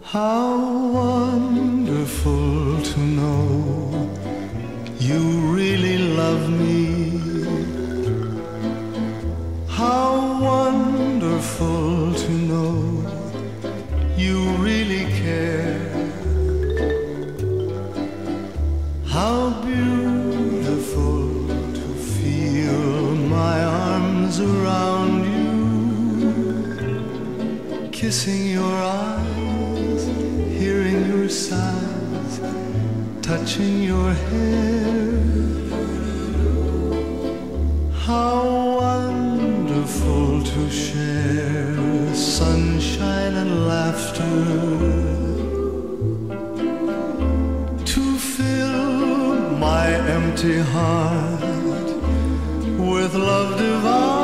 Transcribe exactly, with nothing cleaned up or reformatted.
How wonderful to know you really love me. How wonderful to know you really care. How beautiful to feel my arms around you, kissing your eyes, hearing your sighs, touching your hair. How wonderful to share sunshine and laughter, to fill my empty heart with love divine.